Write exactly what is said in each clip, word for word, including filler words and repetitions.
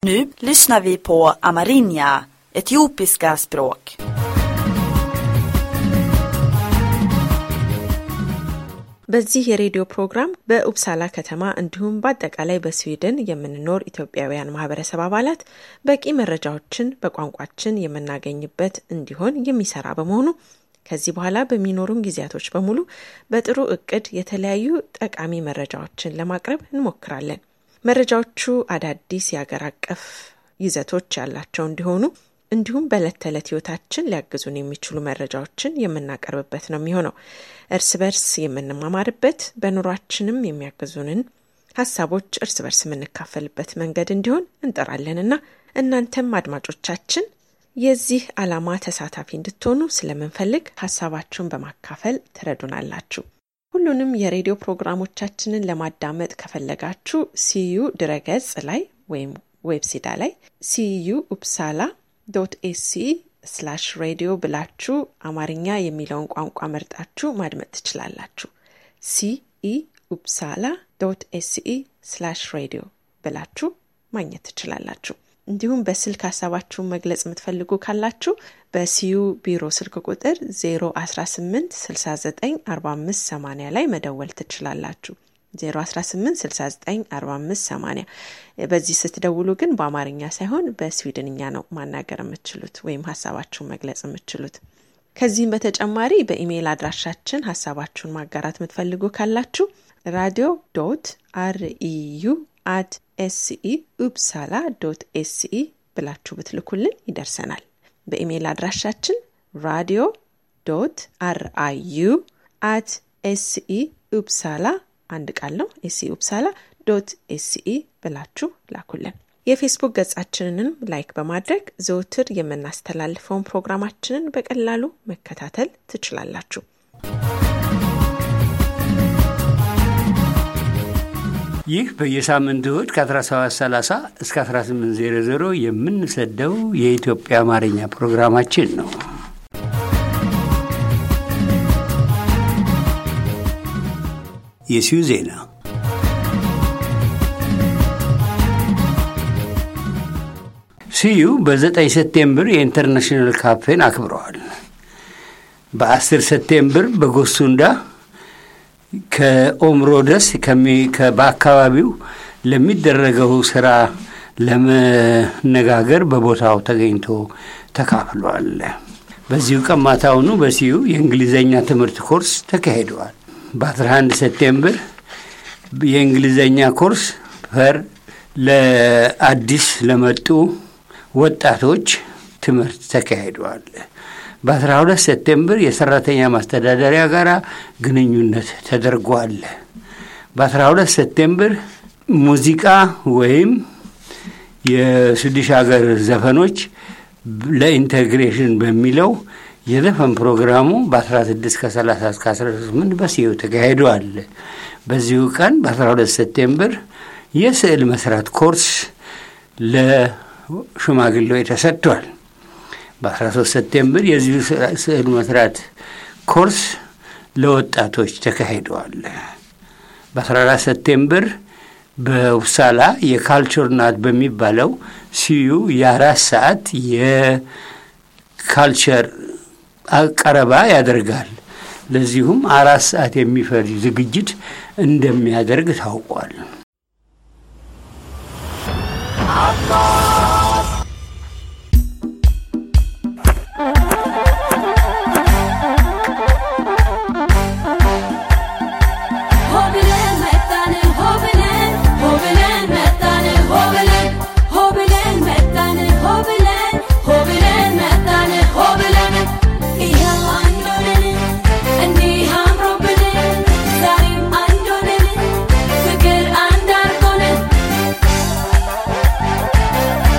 Nu lyssnar vi på Amarinja, etiopiska språk. በዚህ የሬዲዮ ፕሮግራም በኡፕሳላ ከተማ እንዲሁም በአጠቃላይ በስዊድን የምንኖር ኢትዮጵያውያን ማህበረሰብ አባላት በቂ መረጃዎችን በቋንቋችን የምናገኝበት እንዲሆን የሚሰራ በመሆኑ ከዚህ በኋላ በሚኖሩን ጊዜያቶች በሙሉ በጥሩ እቅድ የተለያዩ ጠቃሚ መረጃዎችን ለማቅረብ እንሞክራለን። መረጃዎቹ አዳዲስ የአገር አቀፍ ይዘቶች ያላቸው እንዲሆኑ እንዲሁም በዕለት ተዕለት ህይወታችን ሊያግዙን የሚችሉ መረጃዎችን የምናቀርብበት ነው የሚሆነው። እርስ በርስ የምንማማርበት በኑሯችንም የሚያግዙንን ሐሳቦች እርስ በርስ የምንካፈልበት መንገድ እንዲሆን እንጠራለንና እናንተም አድማጮቻችን የዚህ ዓላማ ተሳታፊ እንድትሆኑ ስለምንፈልግ ሐሳባችሁን በማካፈል ትረዱናላችሁ። ሁሉንም የሬዲዮ ፕሮግራሞቻችንን ለማዳመጥ ከፈለጋችሁ ሲዩ ድረገጽ ላይ ወይም ዌብሳይት ላይ ሲዩ ኡፕሳላ ዶት ኤሲ ስላሽ ሬዲዮ ብላችሁ አማርኛ የሚለውን ቋንቋ መርጣችሁ ማድመጥ ትችላላችሁ። ሲኢ ኡፕሳላ ዶት ኤሲ ስላሽ ሬዲዮ ብላችሁ ማግኘት ትችላላችሁ። እንዲሁም በስልክ ሐሳባችሁን መግለጽ የምትፈልጉ ካላችሁ በሲዩ ቢሮ ስልክ ቁጥር ዜሮ አንድ ስምንት ስልሳ ዘጠኝ አርባ አምስት ሰማንያ ላይ መደወል ትችላላችሁ። ዜሮ አንድ ስምንት ስልሳ ዘጠኝ አርባ አምስት ሰማንያ በዚህ ስትደውሉ ግን በአማርኛ ሳይሆን በስዊድንኛ ነው ማናገር የምትችሉት ወይም ሐሳባችሁን መግለጽ የምትችሉት። ከዚህም በተጨማሪ በኢሜይል አድራሻችን ሐሳባችሁን ማጋራት የምትፈልጉ ካላችሁ radio dot riu at siupsala dot se ብላችሁ ብትልኩልን ይደርሰናል። በኢሜይል አድራሻችን radio dot riu at siupsala አንድ ቃል ነው siupsala dot se ብላችሁ ላኩልን። የፌስቡክ ገጻችንንም ላይክ በማድረግ ዘውትር የምናስተላልፈውን ፕሮግራማችንን በቀላሉ መከታተል ትችላላችሁ። ይህ በየሳምንቱ እሁድ ከ17 ሰላሳ እስከ አስራ ስምንት ዜሮ ዜሮ የምንሰደው የኢትዮጵያ አማርኛ ፕሮግራማችን ነው። የሲዩ ዜና ሲዩ በዘጠኝ ሴፕቴምበር የኢንተርናሽናል ካፌን አክብረዋል። በአስር ሴፕቴምበር በጎሱንዳ ከኦምሮደስ ከበአካባቢው ለሚደረገው ስራ ለመነጋገር በቦታው ተገኝቶ ተካፍሏል። በዚሁ ቀን ማታውኑ በሲዩ የእንግሊዘኛ ትምህርት ኮርስ ተካሂዷል። በአስራ አንድ ሴፕቴምበር የእንግሊዘኛ ኮርስ ፈር ለአዲስ ለመጡ ወጣቶች ትምህርት ተካሂዷል። በአስራ ሁለት ሴፕቴምበር የሰራተኛ ማስተዳደሪያ ጋራ ግንኙነት ተደርጓል። በአስራ ሁለት ሴፕቴምበር ሙዚቃ ወይም የስዊዲሽ ሀገር ዘፈኖች ለኢንተግሬሽን በሚለው የዘፈን ፕሮግራሙ በ16 ከ30 እስከ አስራ ስምንት በሲዩ ተካሂዷል። በዚሁ ቀን በአስራ ሁለት ሴፕቴምበር የስዕል መስራት ኮርስ ለሽማግሌዎች ተሰጥቷል። በአስራ ሶስት ሴፕቴምበር የዚህ ስዕል መስራት ኮርስ ለወጣቶች ተካሂዷል። በአስራ አራት ሴፕቴምበር በኡፕሳላ የካልቸር ናት በሚባለው ሲዩ የአራት ሰዓት የካልቸር አቀረባ ያደርጋል። ለዚሁም አራት ሰዓት የሚፈጅ ዝግጅት እንደሚያደርግ ታውቋል። Forgive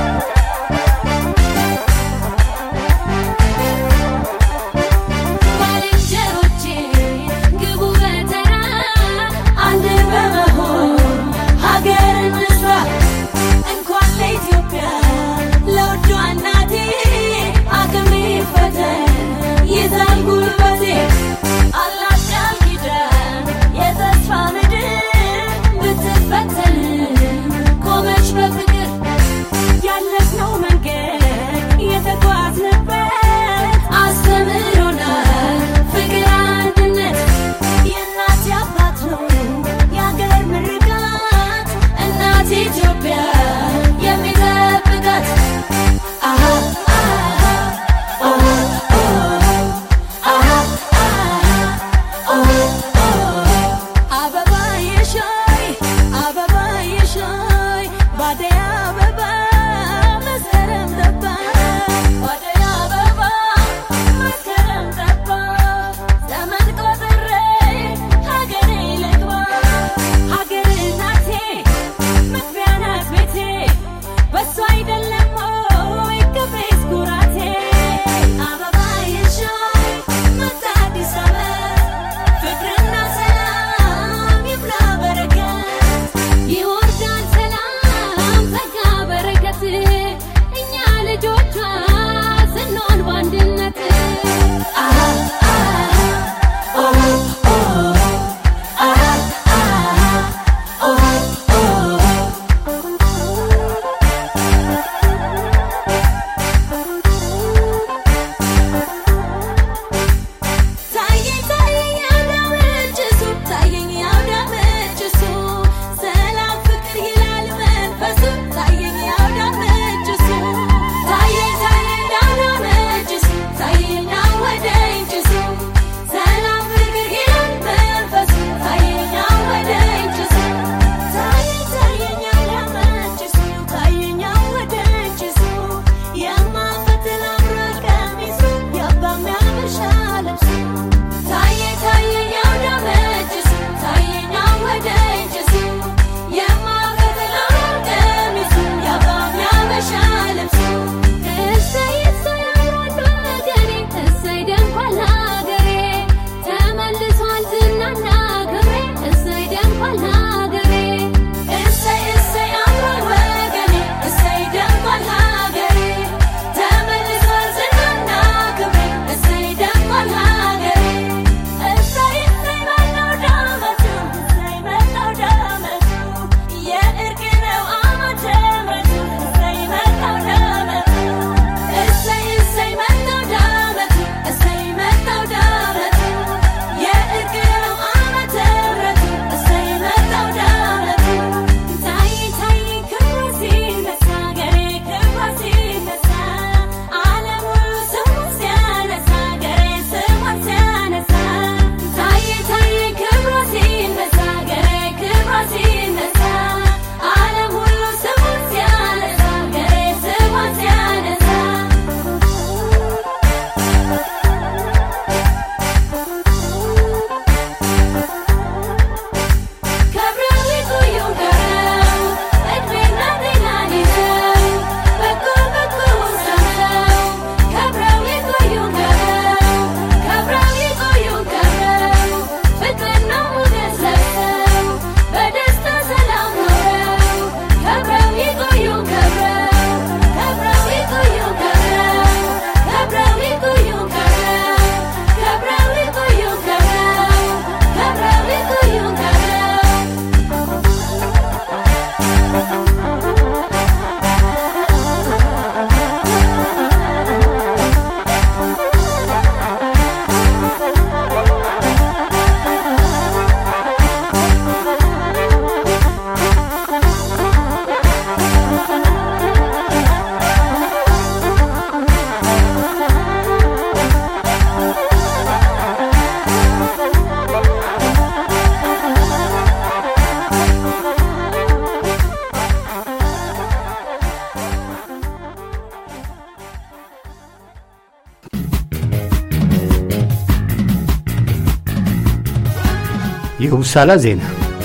የውሳላ ዜና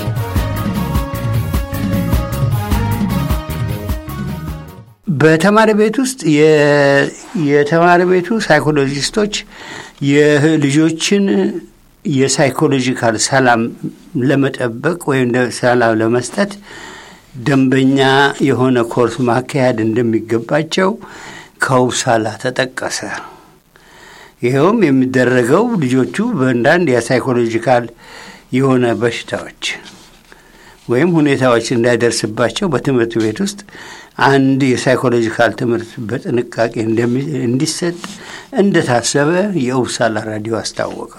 በተማሪ ቤት ውስጥ የተማሪ ቤቱ ሳይኮሎጂስቶች የልጆችን የሳይኮሎጂካል ሰላም ለመጠበቅ ወይም ሰላም ለመስጠት ደንበኛ የሆነ ኮርስ ማካሄድ እንደሚገባቸው ከውሳላ ተጠቀሰ። ይሄውም የሚደረገው ልጆቹ በእንዳንድ የሳይኮሎጂካል የሆነ በሽታዎች ወይም ሁኔታዎች እንዳይደርስባቸው በትምህርት ቤት ውስጥ አንድ የሳይኮሎጂካል ትምህርት በጥንቃቄ እንዲሰጥ እንደታሰበ የውሳላ ራዲዮ አስታወቀ።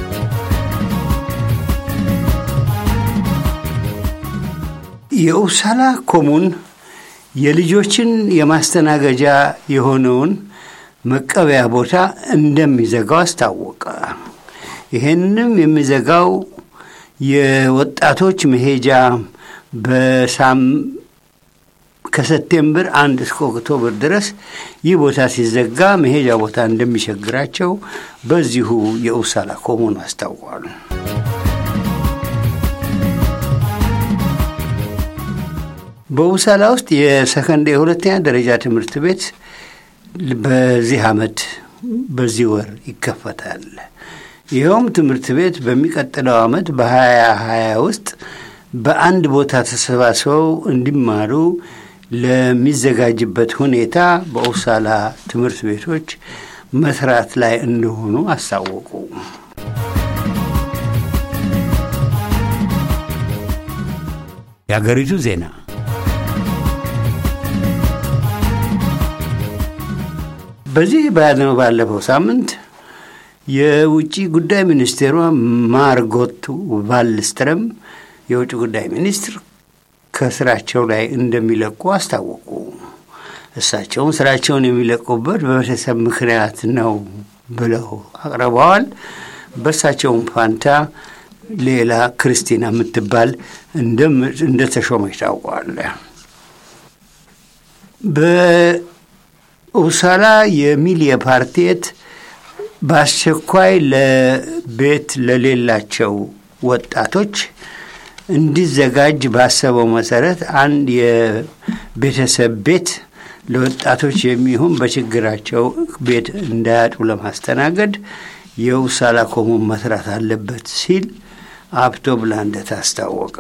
የውሳላ ኮሙን የልጆችን የማስተናገጃ የሆነውን መቀበያ ቦታ እንደሚዘጋው አስታወቀ። ይሄንንም የሚዘጋው የወጣቶች መሄጃ በሳም ከሰፕቴምበር አንድ እስከ ኦክቶበር ድረስ ይህ ቦታ ሲዘጋ መሄጃ ቦታ እንደሚቸግራቸው በዚሁ የኡብሳላ ኮሙን አስታውቀዋል። በኡብሳላ ውስጥ የሰከንደሪ ሁለተኛ ደረጃ ትምህርት ቤት በዚህ ዓመት በዚህ ወር ይከፈታል። ይኸውም ትምህርት ቤት በሚቀጥለው ዓመት በ2020 ውስጥ በአንድ ቦታ ተሰባስበው እንዲማሩ ለሚዘጋጅበት ሁኔታ በኡብሳላ ትምህርት ቤቶች መስራት ላይ እንደሆኑ አሳወቁ። የአገሪቱ ዜና በዚህ ባለፈው ባለፈው ሳምንት የውጭ ጉዳይ ሚኒስቴሯ ማርጎት ዋልስትረም የውጭ ጉዳይ ሚኒስትር ከስራቸው ላይ እንደሚለቁ አስታወቁ። እሳቸው ስራቸውን የሚለቁበት በቤተሰብ ምክንያት ነው ብለው አቅርበዋል። በእሳቸው ፋንታ ሌላ ክርስቲና የምትባል እንደተሾመች ታውቋል። በኡብሳላ የሚሊያ ፓርቲት በአስቸኳይ ለቤት ለሌላቸው ወጣቶች እንዲዘጋጅ ባሰበው መሰረት አንድ የቤተሰብ ቤት ለወጣቶች የሚሆን በችግራቸው ቤት እንዳያጡ ለማስተናገድ የኡብሳላ ኮሙን መስራት አለበት ሲል አብቶ ብላንደት አስታወቀ።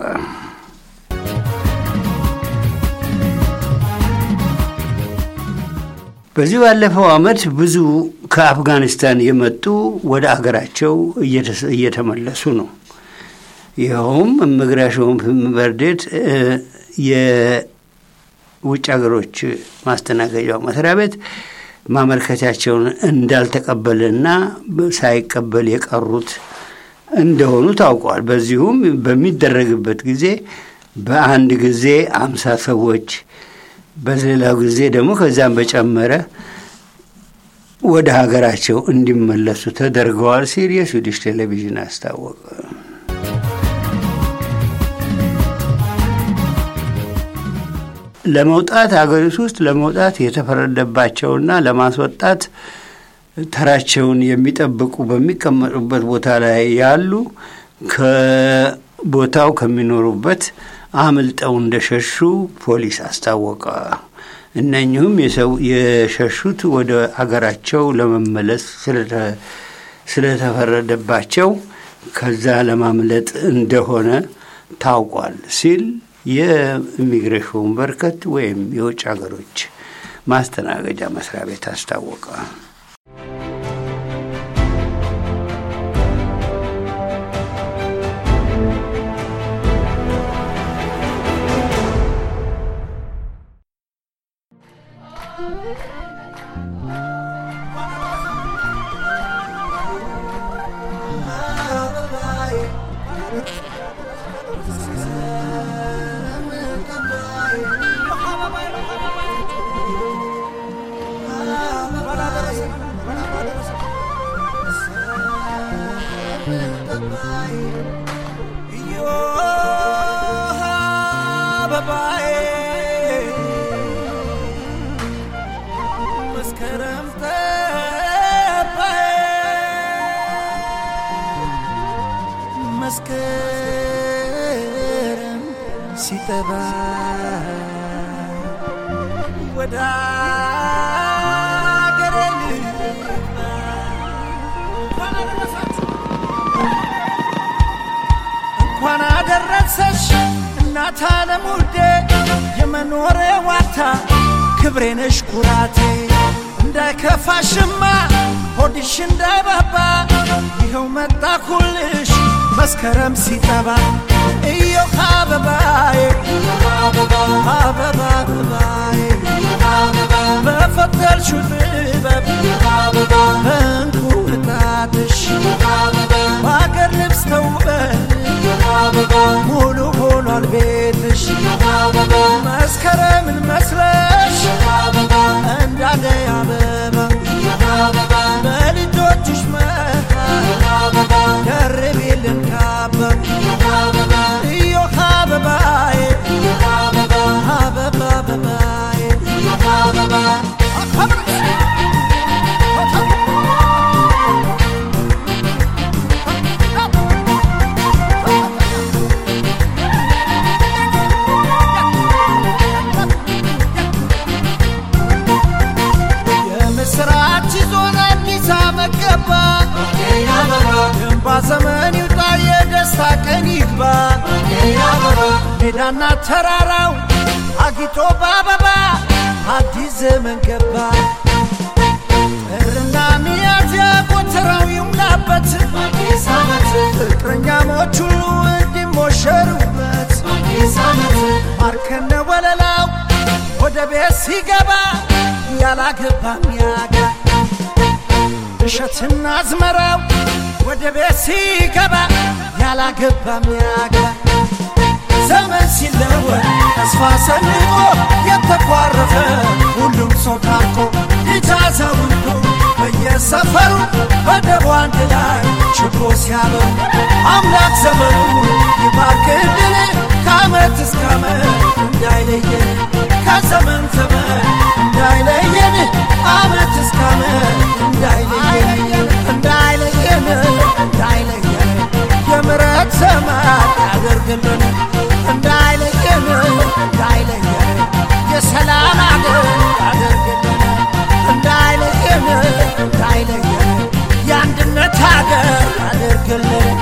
በዚህ ባለፈው ዓመት ብዙ ከአፍጋኒስታን የመጡ ወደ አገራቸው እየተመለሱ ነው። ይኸውም ኢሚግሬሽን በርዴት የውጭ አገሮች ማስተናገጃው መስሪያ ቤት ማመልከቻቸውን እንዳልተቀበለና ሳይቀበል የቀሩት እንደሆኑ ታውቋል። በዚሁም በሚደረግበት ጊዜ በአንድ ጊዜ አምሳ ሰዎች በሌላው ጊዜ ደግሞ ከዛም በጨመረ ወደ ሀገራቸው እንዲመለሱ ተደርገዋል ሲል የስዊዲሽ ቴሌቪዥን አስታወቀ። ለመውጣት አገሪቱ ውስጥ ለመውጣት የተፈረደባቸውና ለማስወጣት ተራቸውን የሚጠብቁ በሚቀመጡበት ቦታ ላይ ያሉ ከቦታው ከሚኖሩበት አምልጠው እንደሸሹ ፖሊስ አስታወቀ። እነኚህም የሸሹት ወደ አገራቸው ለመመለስ ስለተፈረደባቸው ከዛ ለማምለጥ እንደሆነ ታውቋል ሲል የኢሚግሬሽን በርከት ወይም የውጭ አገሮች ማስተናገጃ መስሪያ ቤት አስታወቀ። መስከረም ሲጠባ ወዳ ገረልኝ እንኳን አደረሰሽ እናት ዓለም ውዴ የመኖሬ ዋታ ክብሬ ነሽ ኩራቴ እንዳይከፋሽማ ሆድሽ እንዳይባባ ይኸው መጣኩልሽ መስከረም ሲጠባ እዮ አበባዬ አበባ አበባዬ በፈጠርሽው ጥበብ በእንቁጣጣሽ በአገር ልብስ ተውበን ሙሉ ሆኗል ቤትሽ መስከረምን መስለሽ እንዳደይ አበባ በልጆችሽ መሃል ደርቤልን ካባ እዮ አበባዬ አበባ አበባዬ አበባ ሜዳና ተራራው አጊጦ በአበባ አዲስ ዘመን ገባ እርና ሚያዝያ ጎተራው ይሙላበት ፍቅረኛሞች ሁሉ እንዲሞሸሩበት ማርከነ ወለላው ወደ ቤት ሲገባ ያላገባ ሚያጋ እሸትና አዝመራው ወደ ቤት ሲገባ ያላገባ ሚያጋ ዘመን ሲለወጥ ተስፋ ሰንቆ የተቋረፈ ሁሉም ሰው ታርቆ ይታዘውቶ በየሰፈሩ በደቡ አንድ ላይ ችቦ ሲያበሩ አምላክ ዘመኑ ይባርክልን ከዓመት እስከ ዓመት እንዳይለየን ከዘመን ዘመን እንዳይለየን ዓመት እስከ ዓመት እንዳይለየን እንዳይለየን እንዳይለየን የምሕረት ዘመን ያደርግልን እንዳይለየን እንዳይለየን የሰላም አገር ያደርግልን እንዳይለየን እንዳይለየን የአንድነት አገር ያደርግልን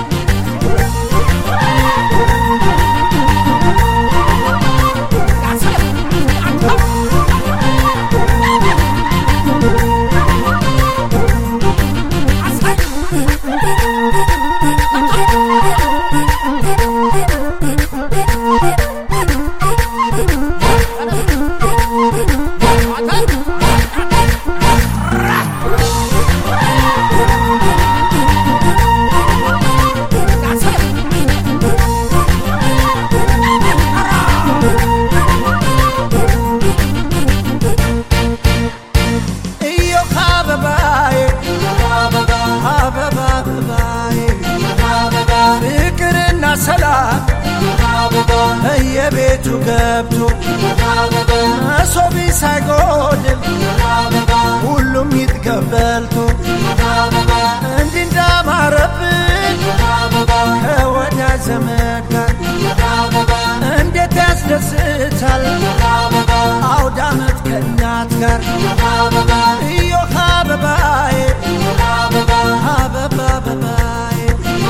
የቤቱ ገብቶ መሶቢ ሳይጎድል ሁሉም ይትገበልቶ እንዲህ እንዳማረብን ከወዳጅ ዘመድ ጋር እንዴት ያስደስታል አውደ ዓመት ከእናት ጋር እዮሃ አበባዬ አበባ አበባዬ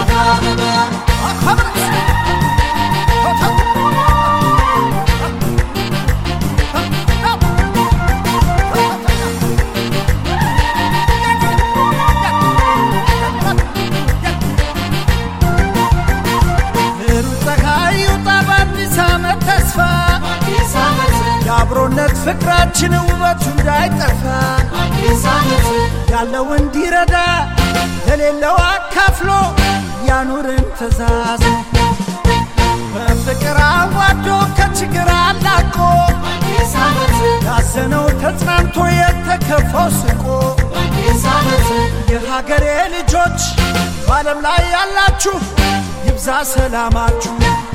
የአብሮነት ፍቅራችን ውበቱ እንዳይጠፋ ያለው እንዲረዳ ለሌለው አካፍሎ ያኑርን ተዛዝ በፍቅር አዋዶ ከችግር አላቆ ያዘነው ተጽናንቶ የተከፋው ስቆ የሀገሬ ልጆች በዓለም ላይ ያላችሁ ይብዛ ሰላማችሁ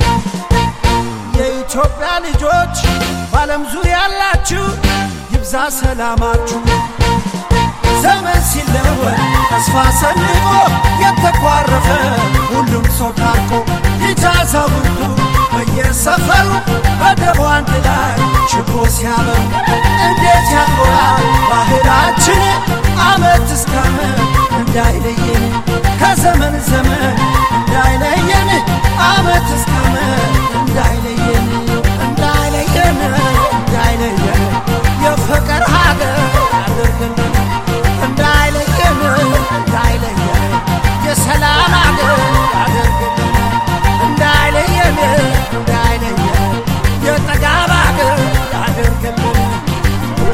የኢትዮጵያ ልጆች በዓለም ዙሪያ ያላችሁ ይብዛ ሰላማችሁ ዘመን ሲለወጥ ተስፋ ሰንቆ የተቋረፈ ሁሉም ሰው ታርቆ ይታዘውቱ በየሰፈሩ በደቡ አንድ ላይ ችቦ ሲያበሩ እንዴት ያምራል ባህላችን ዓመት እስከ ዓመት እንዳይለየን ከዘመን ዘመን እንዳይለየን ዓመት እስከ ዓመት እንዳይለየን እንዳይለየን እንዳይለየን የፍቅር ሀገር ያደርግልን እንዳይለየን እንዳይለየን የሰላም ሀገር ያደርግልን እንዳይለየን እንዳይለየን የጠጋብ ሀገር ያደርግልን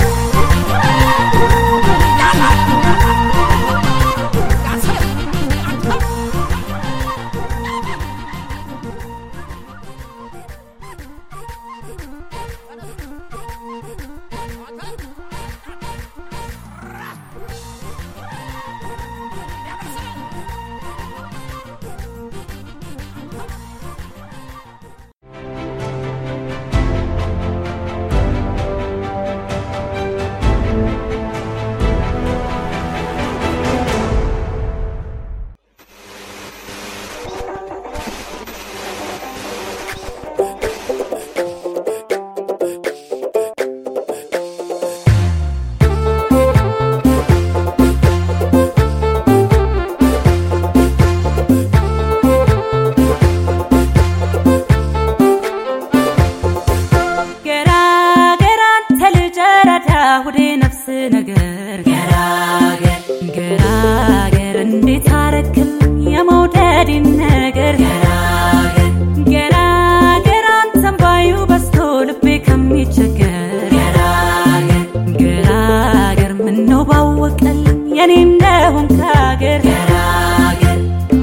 ሁዴ ነፍስ ነገር ገራገር ገራገር እንዴት አረክል የመውደድን ነገር ገራገር ገራገር አንተም ባዩ በስቶ ልቤ ከሚቸገር ገራገር ገራገር ምነው ባወቀል የኔ እንደሆን ካገር ገራገር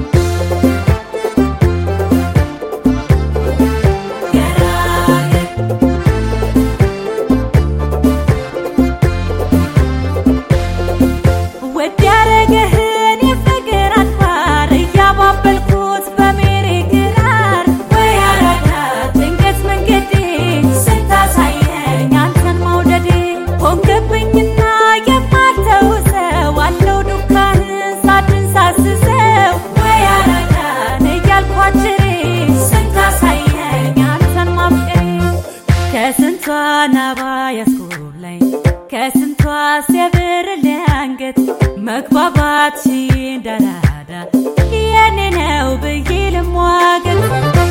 መግባባት እንዳራዳ የኔ ነው በይል ሟገት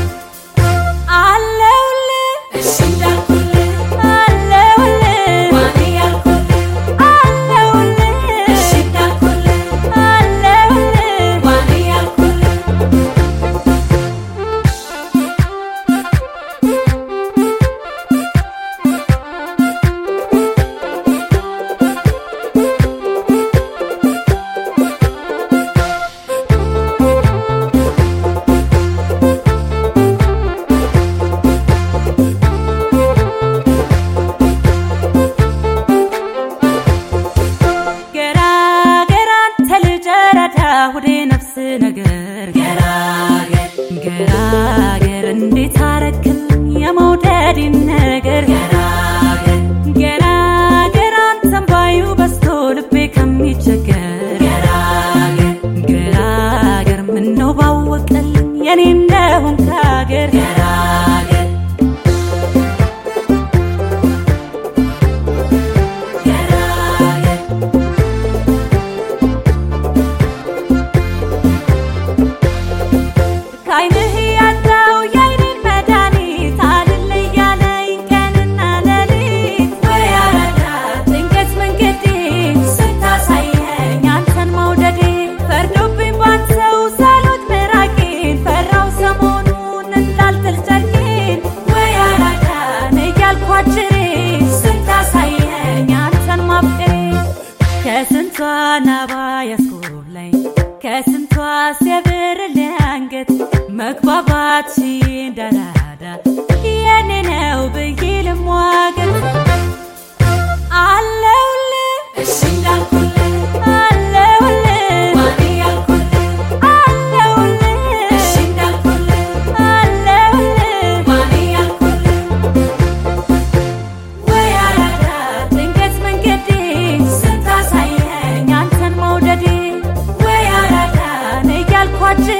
አለውል እሺ እንዳልኩል አለውል ዋኔ ያልኩል አለውል እሺ እንዳልኩል አለውል ዋኔ ያልኩል ሁዴ ነፍስ ነገር ገራገር ገራገር እንዴት አረክል የመውደድን ነገር ገራገር ገራገር አንተም ባዩ በስቶ ልቤ ከሚቸገር ገራገር ገራገር ምነው ባወቀል የኔ እንደሆን ካገር ገራገር መግባባት እንዳራዳ የኔ ነው በይል ሟገት አለውል እሺ እንዳልኩል አለውል ዋኔ ያልኩል አለውል እሺ እንዳልኩል አለውል ዋኔ ያልኩል ወይ አራዳ ድንገት መንገዴ ስታሳየኝ አንተን መውደዴ ወይ አራዳ ነይ ያልኳችሁ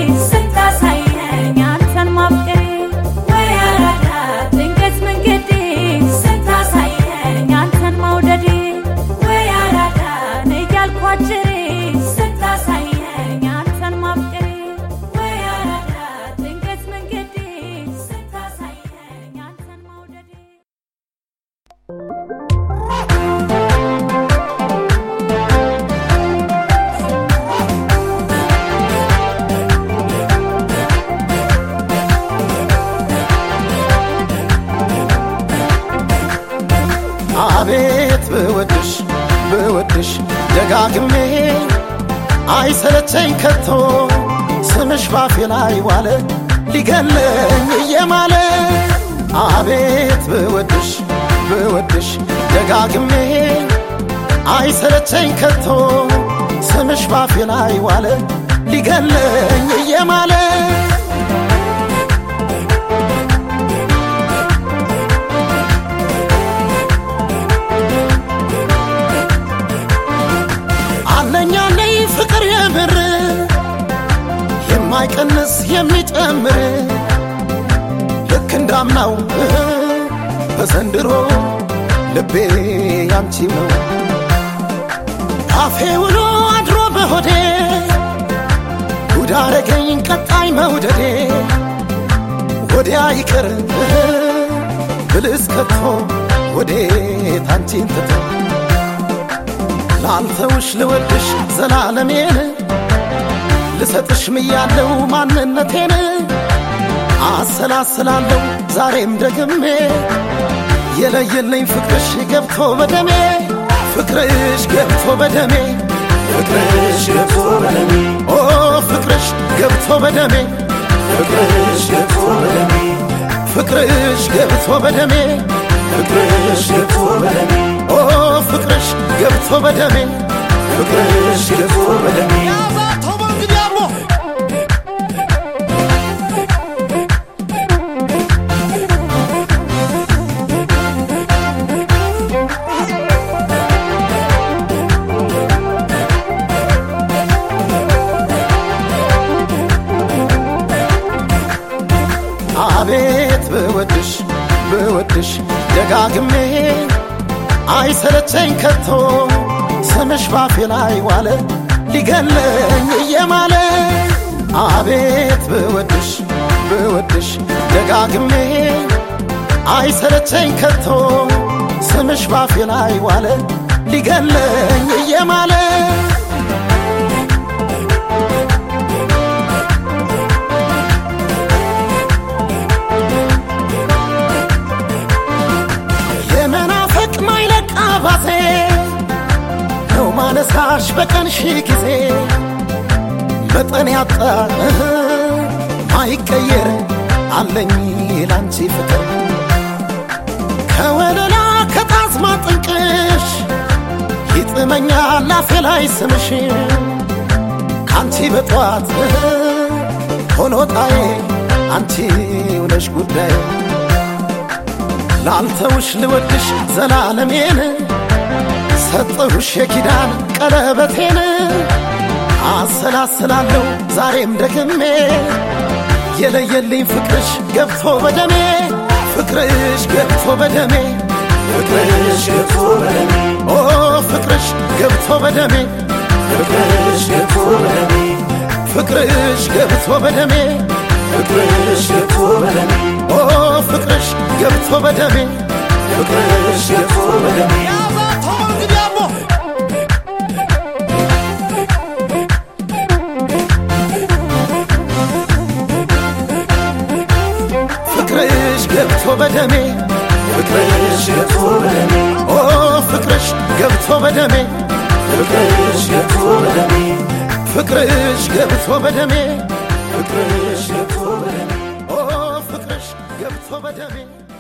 አቤት በወድሽ በወድሽ ደጋግሜ አይሰለቸኝ ከቶ ስምሽ ባፌ ላይ ዋለ ሊገለኝ እየማለ አቤት በወድሽ በወድሽ ደጋግሜ አይሰለቸኝ ከቶ ስምሽ ባፌ ላይ ዋለ ሊገለኝ እየማለ ፍቅር የምር የማይቀንስ የሚጨምር ልክ እንዳምናው በዘንድሮ ልቤ ያንቺ ነው አፌ ውሎ አድሮ በሆዴ ጉድ አረገኝ ቀጣይ መውደዴ ወዲያ ይቀር ብልስ ከቶ ወዴት አንቺን ትቶ ላንተውሽ ልወድሽ ዘላለሜን ልሰጥሽ ምያለው ማንነቴን አሰላስላለሁ ዛሬም ደግሜ የለየለኝ ፍቅርሽ ገብቶ በደሜ ፍቅርሽ ገብቶ በደሜ ፍቅርሽ ገብቶ በደሜ ኦ ፍቅርሽ ገብቶ በደሜ ፍቅርሽ ገብቶ በደሜ ፍቅርሽ ገብቶ በደሜ ፍቅርሽ ገብቶ በደሜ ኦ ፍቅርሽ ገብቶ በደሜ ፍቅርሽ ገብቶ በደሜ ያዛቶ በንግዲያሞ አቤት በወድሽ በወድሽ ደጋግሜ አይሰለቸኝ ከቶ ስምሽ ባፌ ላይ ዋለ ሊገለኝ እየማለ አቤት በወድሽ በወድሽ ደጋግሜ አይሰለቸኝ ከቶ ስምሽ ባፌ ላይ ዋለ ሊገለኝ እየማለ ባሴ ነው ማነሳሽ በቀን ሺህ ጊዜ መጠን ያጣ ማይቀየር አለኝ ላንቺ ፍቅር ከወለላ ከጣዝማ ጥንቅሽ ይጥመኛል አፌ ላይ ስምሽ ካንቺ በጧት ሆኖ ጣዬ አንቺ ነሽ ጉዳይ ላንተውሽ ልወድሽ ዘላለሜን ሰጠሁሽ የኪዳን ቀለበቴን አሰላስላለሁ ዛሬም ደግሜ የለየልኝ ፍቅርሽ ገብቶ በደሜ ፍቅርሽ ገብቶ በደሜ ፍቅርሽ ገብቶ በደሜ ኦ ፍቅርሽ ገብቶ በደሜ ፍቅርሽ ገብቶ በደሜ ፍቅርሽ ገብቶ በደሜ ፍቅርሽ ገብቶ በደሜ ኦ ፍቅርሽ ገብቶ በደሜ ፍቅርሽ ገብቶ በደሜ ያዛቶ በንግዲያሞ ፍቅርሽ ገብቶ በደሜ ፍቅርሽ ገብቶ በደሜ ኦ ፍቅርሽ ገብቶ በደሜ ፍቅርሽ ገብቶ በደሜ ፍቅርሽ ገብቶ በደሜ ፍቅርሽ ገብቶ በደሜ ኦ ፍቅርሽ ገብቶ በደሜ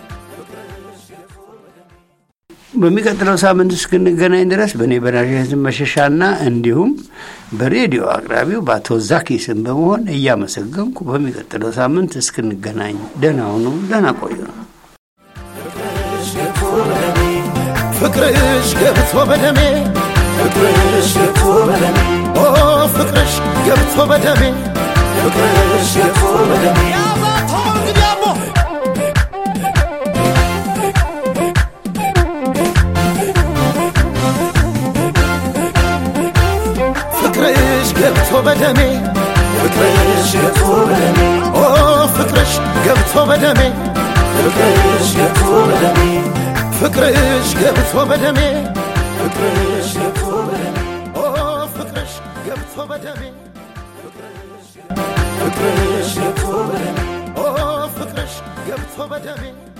በሚቀጥለው ሳምንት እስክንገናኝ ድረስ በእኔ በናሽዝ መሸሻና እንዲሁም በሬዲዮ አቅራቢው በአቶ ዛኪ ስም በመሆን እያመሰገንኩ በሚቀጥለው ሳምንት እስክንገናኝ ደህና ሁኑ፣ ደህና ቆዩ። ፍቅርሽ ገብቶ በደሜ ፍቅርሽ ገብቶ በደሜ ኦ ፍቅርሽ ገብቶ በደሜ ፍቅርሽ ገብቶ በደሜ ያዛቶ በንግዲያሞ ፍቅርሽ ገብቶ በደሜ ፍቅርሽ ገብቶ በደሜ ኦ ፍቅርሽ ገብቶ በደሜ ፍቅርሽ ገብቶ በደሜ ፍቅርሽ ገብቶ በደሜ ፍቅርሽ ገብቶ በደሜ ኦ ፍቅርሽ ገብቶ በደሜ ፍቅርሽ ገብቶ በደሜ ኦ ፍቅርሽ ገብቶ በደሜ